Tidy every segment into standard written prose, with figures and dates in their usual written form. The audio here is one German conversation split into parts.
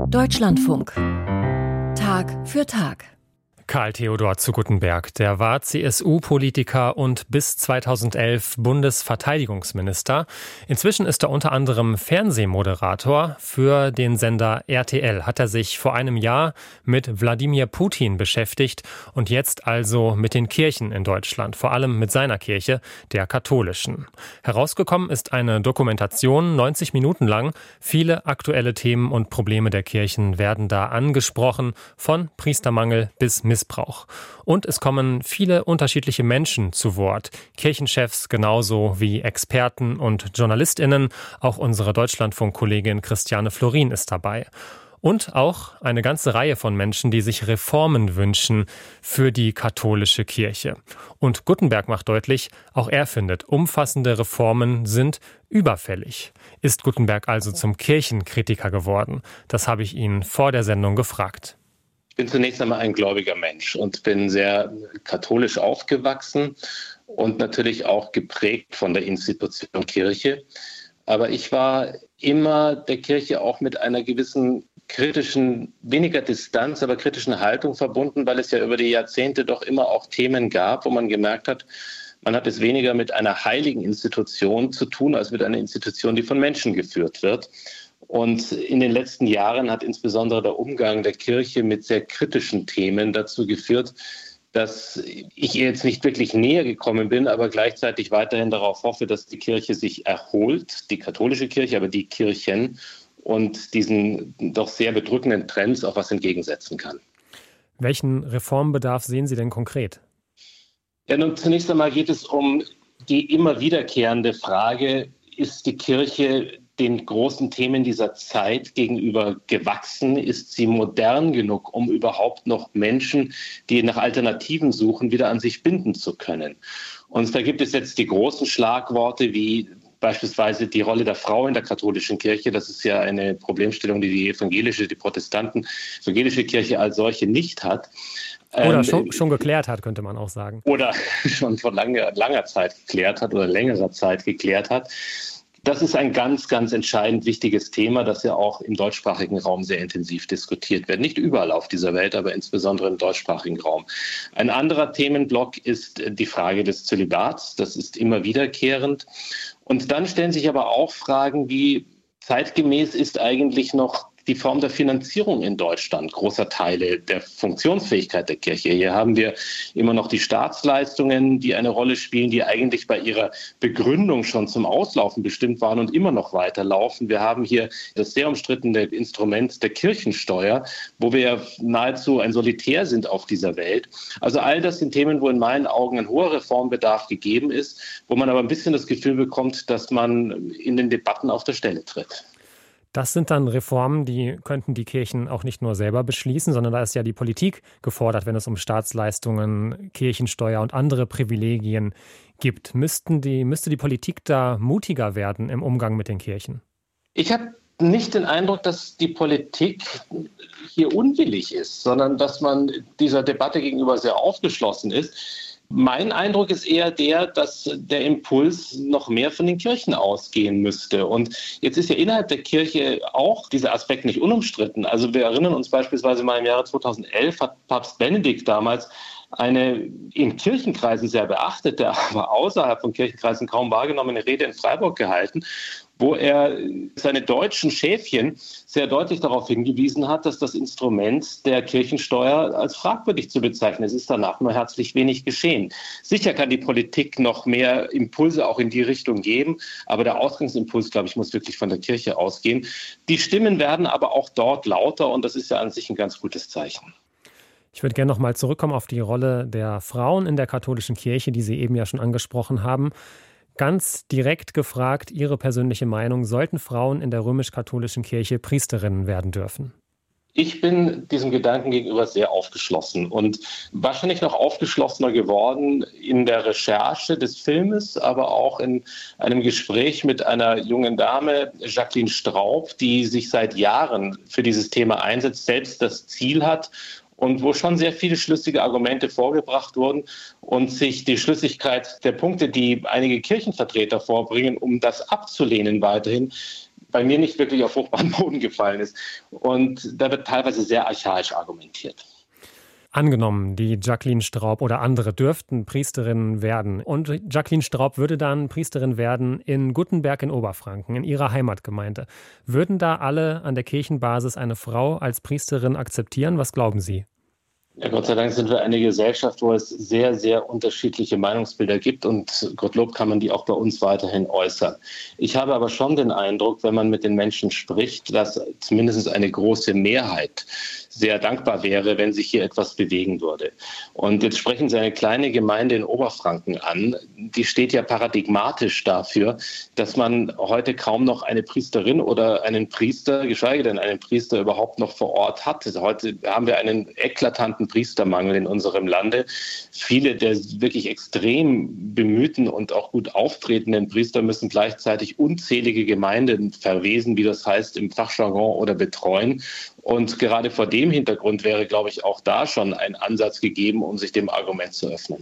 Deutschlandfunk. Tag für Tag. Karl Theodor zu Guttenberg, der war CSU-Politiker und bis 2011 Bundesverteidigungsminister. Inzwischen ist er unter anderem Fernsehmoderator für den Sender RTL. Hat er sich vor einem Jahr mit Wladimir Putin beschäftigt und jetzt also mit den Kirchen in Deutschland, vor allem mit seiner Kirche, der katholischen. Herausgekommen ist eine Dokumentation, 90 Minuten lang. Viele aktuelle Themen und Probleme der Kirchen werden da angesprochen, von Priestermangel bis Missbrauch. Und es kommen viele unterschiedliche Menschen zu Wort. Kirchenchefs genauso wie Experten und JournalistInnen. Auch unsere Deutschlandfunk-Kollegin Christiane Florin ist dabei. Und auch eine ganze Reihe von Menschen, die sich Reformen wünschen für die katholische Kirche. Und Guttenberg macht deutlich, auch er findet, umfassende Reformen sind überfällig. Ist Guttenberg also zum Kirchenkritiker geworden? Das habe ich ihn vor der Sendung gefragt. Ich bin zunächst einmal ein gläubiger Mensch und bin sehr katholisch aufgewachsen und natürlich auch geprägt von der Institution Kirche. Aber ich war immer der Kirche auch mit einer gewissen kritischen, weniger Distanz, aber kritischen Haltung verbunden, weil es ja über die Jahrzehnte doch immer auch Themen gab, wo man gemerkt hat, man hat es weniger mit einer heiligen Institution zu tun, als mit einer Institution, die von Menschen geführt wird. Und in den letzten Jahren hat insbesondere der Umgang der Kirche mit sehr kritischen Themen dazu geführt, dass ich ihr jetzt nicht wirklich näher gekommen bin, aber gleichzeitig weiterhin darauf hoffe, dass die Kirche sich erholt, die katholische Kirche, aber die Kirchen, und diesen doch sehr bedrückenden Trends auch was entgegensetzen kann. Welchen Reformbedarf sehen Sie denn konkret? Ja, nun, zunächst einmal geht es um die immer wiederkehrende Frage, ist die Kirche den großen Themen dieser Zeit gegenüber gewachsen? Ist sie modern genug, um überhaupt noch Menschen, die nach Alternativen suchen, wieder an sich binden zu können? Und da gibt es jetzt die großen Schlagworte wie beispielsweise die Rolle der Frau in der katholischen Kirche. Das ist ja eine Problemstellung, die die evangelische Kirche als solche nicht hat. Oder schon geklärt hat, könnte man auch sagen. Oder schon vor langer Zeit geklärt hat oder längerer Zeit geklärt hat. Das ist ein ganz, ganz entscheidend wichtiges Thema, das ja auch im deutschsprachigen Raum sehr intensiv diskutiert wird. Nicht überall auf dieser Welt, aber insbesondere im deutschsprachigen Raum. Ein anderer Themenblock ist die Frage des Zölibats. Das ist immer wiederkehrend. Und dann stellen sich aber auch Fragen, wie zeitgemäß ist eigentlich noch die Form der Finanzierung in Deutschland großer Teile der Funktionsfähigkeit der Kirche. Hier haben wir immer noch die Staatsleistungen, die eine Rolle spielen, die eigentlich bei ihrer Begründung schon zum Auslaufen bestimmt waren und immer noch weiterlaufen. Wir haben hier das sehr umstrittene Instrument der Kirchensteuer, wo wir ja nahezu ein Solitär sind auf dieser Welt. Also all das sind Themen, wo in meinen Augen ein hoher Reformbedarf gegeben ist, wo man aber ein bisschen das Gefühl bekommt, dass man in den Debatten auf der Stelle tritt. Das sind dann Reformen, die könnten die Kirchen auch nicht nur selber beschließen, sondern da ist ja die Politik gefordert, wenn es um Staatsleistungen, Kirchensteuer und andere Privilegien gibt. Müsste die Politik da mutiger werden im Umgang mit den Kirchen? Ich habe nicht den Eindruck, dass die Politik hier unwillig ist, sondern dass man dieser Debatte gegenüber sehr aufgeschlossen ist. Mein Eindruck ist eher der, dass der Impuls noch mehr von den Kirchen ausgehen müsste. Und jetzt ist ja innerhalb der Kirche auch dieser Aspekt nicht unumstritten. Also wir erinnern uns beispielsweise mal im Jahre 2011 hat Papst Benedikt damals eine in Kirchenkreisen sehr beachtete, aber außerhalb von Kirchenkreisen kaum wahrgenommene Rede in Freiburg gehalten, wo er seine deutschen Schäfchen sehr deutlich darauf hingewiesen hat, dass das Instrument der Kirchensteuer als fragwürdig zu bezeichnen ist. Es ist danach nur herzlich wenig geschehen. Sicher kann die Politik noch mehr Impulse auch in die Richtung geben, aber der Ausgangsimpuls, glaube ich, muss wirklich von der Kirche ausgehen. Die Stimmen werden aber auch dort lauter und das ist ja an sich ein ganz gutes Zeichen. Ich würde gerne noch mal zurückkommen auf die Rolle der Frauen in der katholischen Kirche, die Sie eben ja schon angesprochen haben. Ganz direkt gefragt, Ihre persönliche Meinung, sollten Frauen in der römisch-katholischen Kirche Priesterinnen werden dürfen? Ich bin diesem Gedanken gegenüber sehr aufgeschlossen und wahrscheinlich noch aufgeschlossener geworden in der Recherche des Filmes, aber auch in einem Gespräch mit einer jungen Dame, Jacqueline Straub, die sich seit Jahren für dieses Thema einsetzt, selbst das Ziel hat und wo schon sehr viele schlüssige Argumente vorgebracht wurden und sich die Schlüssigkeit der Punkte, die einige Kirchenvertreter vorbringen, um das abzulehnen weiterhin, bei mir nicht wirklich auf fruchtbaren Boden gefallen ist. Und da wird teilweise sehr archaisch argumentiert. Angenommen, die Jacqueline Straub oder andere dürften Priesterinnen werden und Jacqueline Straub würde dann Priesterin werden in Guttenberg in Oberfranken, in ihrer Heimatgemeinde. Würden da alle an der Kirchenbasis eine Frau als Priesterin akzeptieren? Was glauben Sie? Ja, Gott sei Dank sind wir eine Gesellschaft, wo es sehr, sehr unterschiedliche Meinungsbilder gibt und Gottlob kann man die auch bei uns weiterhin äußern. Ich habe aber schon den Eindruck, wenn man mit den Menschen spricht, dass zumindest eine große Mehrheit sehr dankbar wäre, wenn sich hier etwas bewegen würde. Und jetzt sprechen Sie eine kleine Gemeinde in Oberfranken an. Die steht ja paradigmatisch dafür, dass man heute kaum noch eine Priesterin oder einen Priester, geschweige denn einen Priester überhaupt noch vor Ort hat. Also heute haben wir einen eklatanten Priestermangel in unserem Lande. Viele der wirklich extrem bemühten und auch gut auftretenden Priester müssen gleichzeitig unzählige Gemeinden verwesen, wie das heißt im Fachjargon, oder betreuen. Und gerade vor dem Hintergrund wäre, glaube ich, auch da schon ein Ansatz gegeben, um sich dem Argument zu öffnen.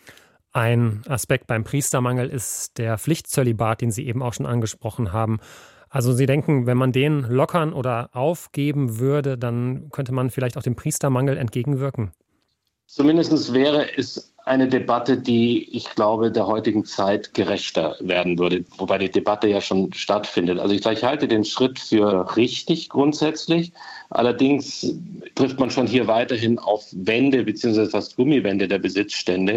Ein Aspekt beim Priestermangel ist der Pflichtzölibat, den Sie eben auch schon angesprochen haben. Also Sie denken, wenn man den lockern oder aufgeben würde, dann könnte man vielleicht auch dem Priestermangel entgegenwirken? Zumindest wäre es eine Debatte, die, ich glaube, der heutigen Zeit gerechter werden würde, wobei die Debatte ja schon stattfindet. Also ich halte den Schritt für richtig grundsätzlich. Allerdings trifft man schon hier weiterhin auf Wände bzw. fast Gummiwände der Besitzstände.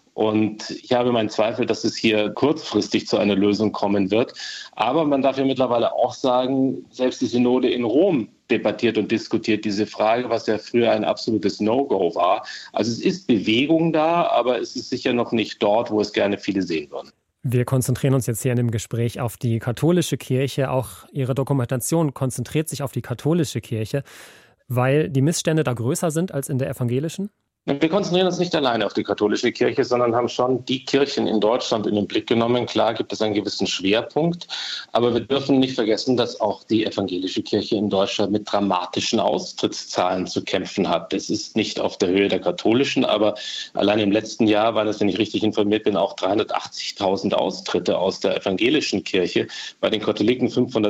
Und ich habe meinen Zweifel, dass es hier kurzfristig zu einer Lösung kommen wird. Aber man darf ja mittlerweile auch sagen, selbst die Synode in Rom debattiert und diskutiert diese Frage, was ja früher ein absolutes No-Go war. Also es ist Bewegung da, aber es ist sicher noch nicht dort, wo es gerne viele sehen würden. Wir konzentrieren uns jetzt hier in dem Gespräch auf die katholische Kirche. Auch Ihre Dokumentation konzentriert sich auf die katholische Kirche, weil die Missstände da größer sind als in der evangelischen? Wir konzentrieren uns nicht alleine auf die katholische Kirche, sondern haben schon die Kirchen in Deutschland in den Blick genommen. Klar gibt es einen gewissen Schwerpunkt, aber wir dürfen nicht vergessen, dass auch die evangelische Kirche in Deutschland mit dramatischen Austrittszahlen zu kämpfen hat. Das ist nicht auf der Höhe der katholischen, aber allein im letzten Jahr waren es, wenn ich richtig informiert bin, auch 380.000 Austritte aus der evangelischen Kirche. Bei den Katholiken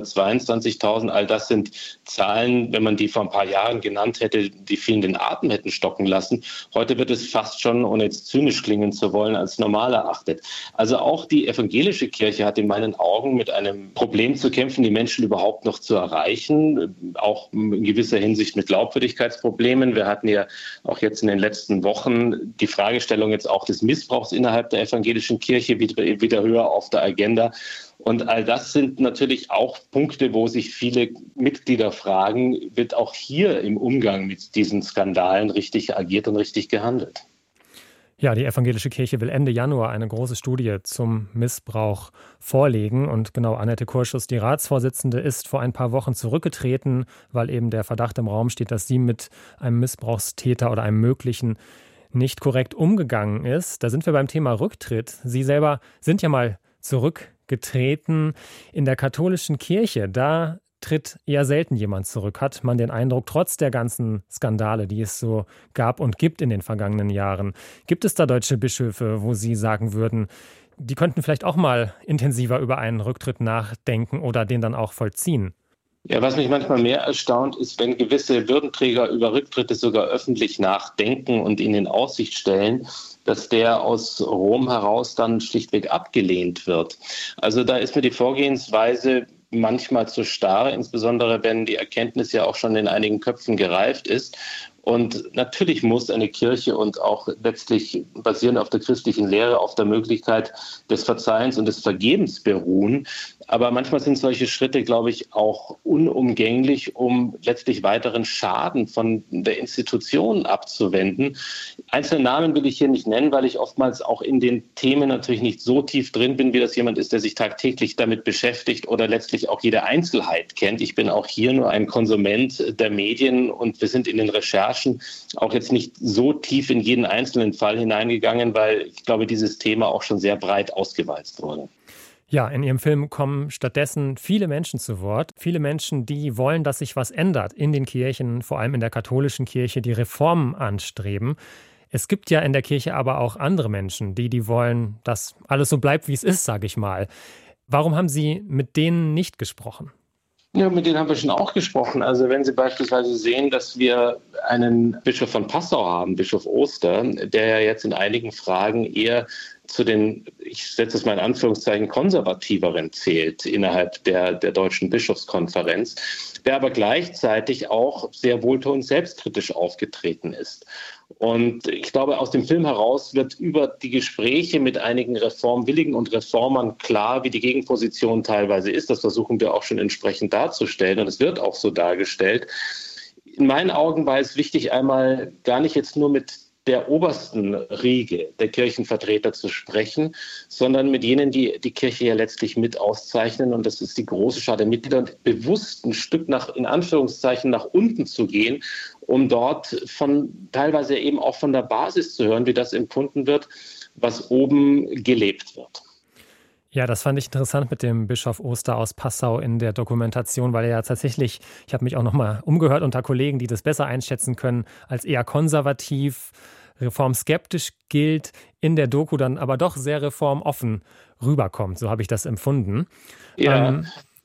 522.000. All das sind Zahlen, wenn man die vor ein paar Jahren genannt hätte, die vielen den Atem hätten stocken lassen. Heute wird es fast schon, ohne jetzt zynisch klingen zu wollen, als normal erachtet. Also auch die evangelische Kirche hat in meinen Augen mit einem Problem zu kämpfen, die Menschen überhaupt noch zu erreichen, auch in gewisser Hinsicht mit Glaubwürdigkeitsproblemen. Wir hatten ja auch jetzt in den letzten Wochen die Fragestellung jetzt auch des Missbrauchs innerhalb der evangelischen Kirche wieder höher auf der Agenda. Und all das sind natürlich auch Punkte, wo sich viele Mitglieder fragen, wird auch hier im Umgang mit diesen Skandalen richtig agiert und richtig gehandelt? Ja, die evangelische Kirche will Ende Januar eine große Studie zum Missbrauch vorlegen. Und genau, Annette Kurschus, die Ratsvorsitzende, ist vor ein paar Wochen zurückgetreten, weil eben der Verdacht im Raum steht, dass sie mit einem Missbrauchstäter oder einem möglichen nicht korrekt umgegangen ist. Da sind wir beim Thema Rücktritt. Sie selber sind ja mal zurückgetreten in der katholischen Kirche. Da tritt eher selten jemand zurück, hat man den Eindruck, trotz der ganzen Skandale, die es so gab und gibt in den vergangenen Jahren. Gibt es da deutsche Bischöfe, wo Sie sagen würden, die könnten vielleicht auch mal intensiver über einen Rücktritt nachdenken oder den dann auch vollziehen? Ja, was mich manchmal mehr erstaunt, ist, wenn gewisse Würdenträger über Rücktritte sogar öffentlich nachdenken und ihn in Aussicht stellen, dass der aus Rom heraus dann schlichtweg abgelehnt wird. Also da ist mir die Vorgehensweise manchmal zu starr, insbesondere wenn die Erkenntnis ja auch schon in einigen Köpfen gereift ist. Und natürlich muss eine Kirche und auch letztlich basierend auf der christlichen Lehre auf der Möglichkeit des Verzeihens und des Vergebens beruhen. Aber manchmal sind solche Schritte, glaube ich, auch unumgänglich, um letztlich weiteren Schaden von der Institution abzuwenden. Einzelne Namen will ich hier nicht nennen, weil ich oftmals auch in den Themen natürlich nicht so tief drin bin, wie das jemand ist, der sich tagtäglich damit beschäftigt oder letztlich auch jede Einzelheit kennt. Ich bin auch hier nur ein Konsument der Medien und wir sind in den Recherchen auch jetzt nicht so tief in jeden einzelnen Fall hineingegangen, weil ich glaube, dieses Thema auch schon sehr breit ausgewalzt wurde. Ja, in Ihrem Film kommen stattdessen viele Menschen zu Wort. Viele Menschen, die wollen, dass sich was ändert in den Kirchen, vor allem in der katholischen Kirche, die Reformen anstreben. Es gibt ja in der Kirche aber auch andere Menschen, die wollen, dass alles so bleibt, wie es ist, sage ich mal. Warum haben Sie mit denen nicht gesprochen? Ja, mit denen haben wir schon auch gesprochen. Also wenn Sie beispielsweise sehen, dass wir einen Bischof von Passau haben, Bischof Oster, der ja jetzt in einigen Fragen eher zu den, ich setze es mal in Anführungszeichen, konservativeren zählt innerhalb der Deutschen Bischofskonferenz, der aber gleichzeitig auch sehr wohltuend selbstkritisch aufgetreten ist. Und ich glaube, aus dem Film heraus wird über die Gespräche mit einigen Reformwilligen und Reformern klar, wie die Gegenposition teilweise ist. Das versuchen wir auch schon entsprechend darzustellen und es wird auch so dargestellt. In meinen Augen war es wichtig, einmal gar nicht jetzt nur mit der obersten Riege der Kirchenvertreter zu sprechen, sondern mit jenen, die die Kirche ja letztlich mit auszeichnen. Und das ist die große Schar der Mitglieder, und bewusst ein Stück in Anführungszeichen nach unten zu gehen, um dort teilweise eben auch von der Basis zu hören, wie das empfunden wird, was oben gelebt wird. Ja, das fand ich interessant mit dem Bischof Oster aus Passau in der Dokumentation, weil er ja tatsächlich, ich habe mich auch nochmal umgehört unter Kollegen, die das besser einschätzen können, als eher konservativ, reformskeptisch gilt, in der Doku dann aber doch sehr reformoffen rüberkommt. So habe ich das empfunden. Ja.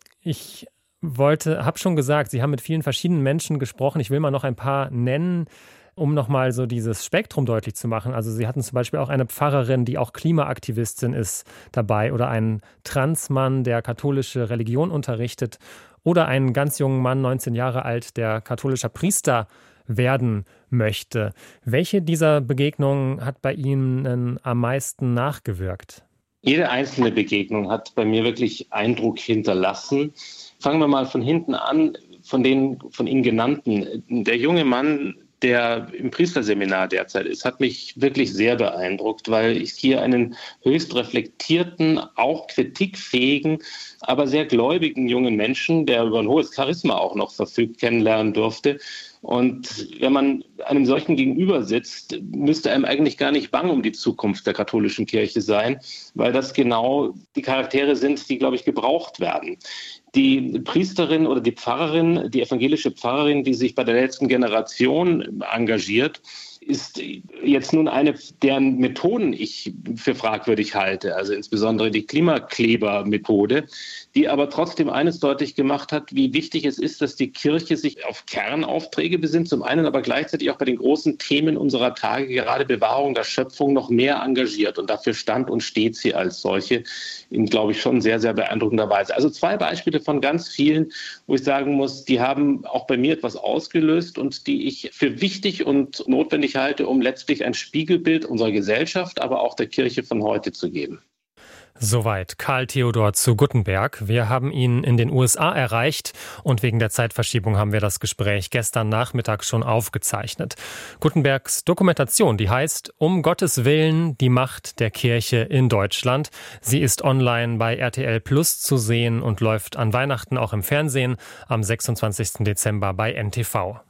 Ich habe schon gesagt, Sie haben mit vielen verschiedenen Menschen gesprochen. Ich will mal noch ein paar nennen, um nochmal so dieses Spektrum deutlich zu machen. Also Sie hatten zum Beispiel auch eine Pfarrerin, die auch Klimaaktivistin ist, dabei, oder einen Transmann, der katholische Religion unterrichtet, oder einen ganz jungen Mann, 19 Jahre alt, der katholischer Priester werden möchte. Welche dieser Begegnungen hat bei Ihnen am meisten nachgewirkt? Jede einzelne Begegnung hat bei mir wirklich Eindruck hinterlassen. Fangen wir mal von hinten an, von Ihnen genannten. Der junge Mann, der im Priesterseminar derzeit ist, hat mich wirklich sehr beeindruckt, weil ich hier einen höchst reflektierten, auch kritikfähigen, aber sehr gläubigen jungen Menschen, der über ein hohes Charisma auch noch verfügt, kennenlernen durfte. Und wenn man einem solchen gegenüber sitzt, müsste einem eigentlich gar nicht bang um die Zukunft der katholischen Kirche sein, weil das genau die Charaktere sind, die, glaube ich, gebraucht werden. Die Priesterin oder die Pfarrerin, die evangelische Pfarrerin, die sich bei der letzten Generation engagiert, ist jetzt nun eine, deren Methoden ich für fragwürdig halte, also insbesondere die Klimakleber-Methode, die aber trotzdem eines deutlich gemacht hat, wie wichtig es ist, dass die Kirche sich auf Kernaufträge besinnt, zum einen aber gleichzeitig auch bei den großen Themen unserer Tage, gerade Bewahrung der Schöpfung, noch mehr engagiert. Und dafür stand und steht sie als solche in, glaube ich, schon sehr, sehr beeindruckender Weise. Also 2 Beispiele von ganz vielen, wo ich sagen muss, die haben auch bei mir etwas ausgelöst und die ich für wichtig und notwendig halte, um letztlich ein Spiegelbild unserer Gesellschaft, aber auch der Kirche von heute zu geben. Soweit Karl Theodor zu Guttenberg. Wir haben ihn in den USA erreicht und wegen der Zeitverschiebung haben wir das Gespräch gestern Nachmittag schon aufgezeichnet. Guttenbergs Dokumentation, die heißt Um Gottes Willen, die Macht der Kirche in Deutschland. Sie ist online bei RTL Plus zu sehen und läuft an Weihnachten auch im Fernsehen am 26. Dezember bei NTV.